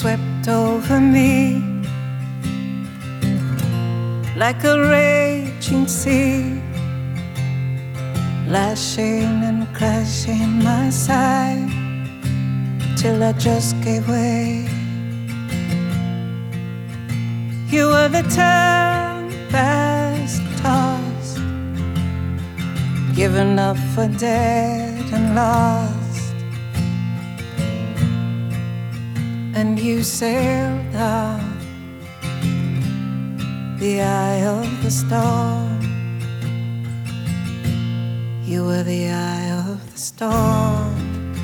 swept over me like a raging sea, lashing and crashing my side till I just gave way. You were the tempest tossed, given up for dead and lost, and you sailed out the eye of the storm. You were the eye of the storm.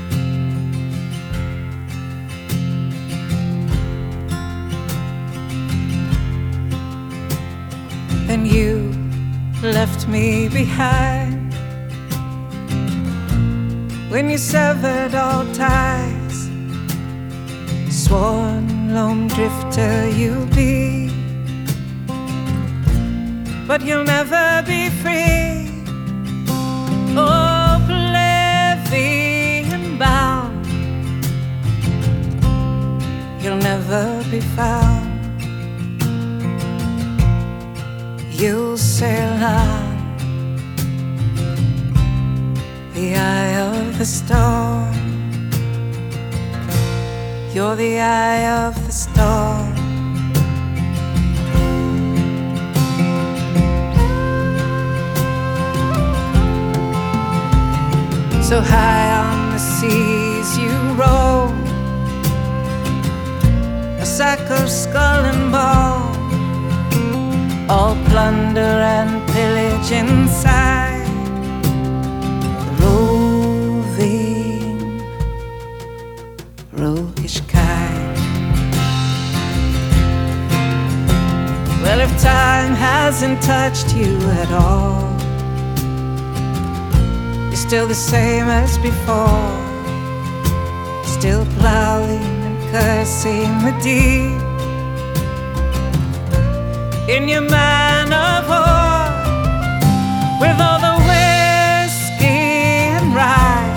Then you left me behind when you severed all ties. Sworn lone drifter you'll be, but you'll never be free. Oh, plebeian bound, you'll never be found. You'll sail on the eye of the storm. You're the eye of the storm. So high on the seas you roll, a sack of skull and bone, all plunder and pillage inside the roving, roguish kind. Well, if time hasn't touched you at all, you're still the same as before, still plowing and cursing the deep in your man of war, with all the whiskey and rye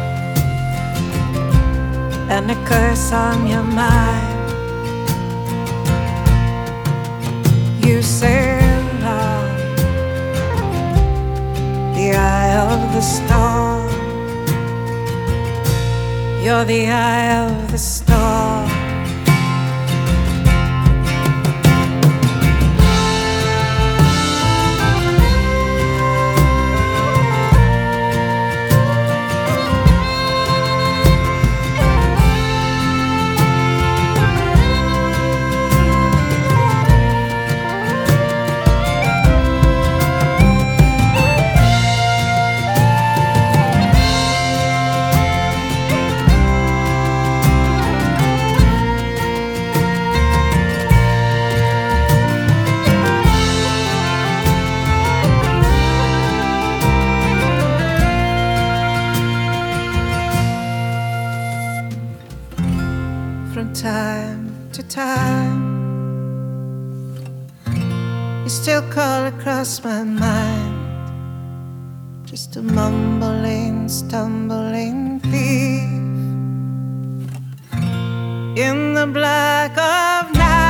and a curse on your mind. You sail on the eye of the storm. You're the eye of the storm. From time to time, you still call across my mind, just a mumbling, stumbling thief in the black of night.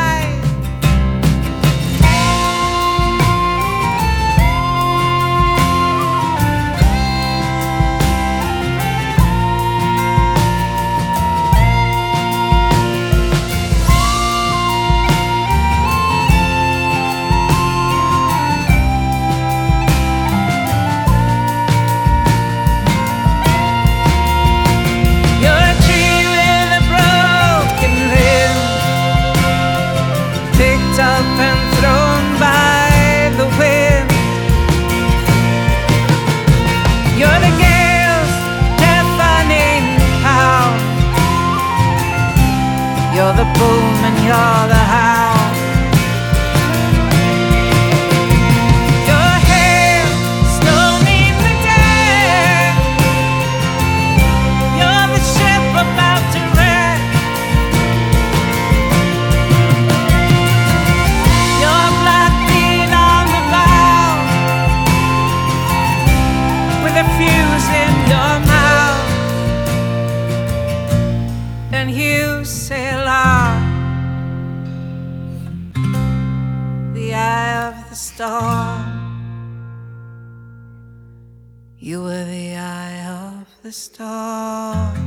of the storm. You were the eye of the storm.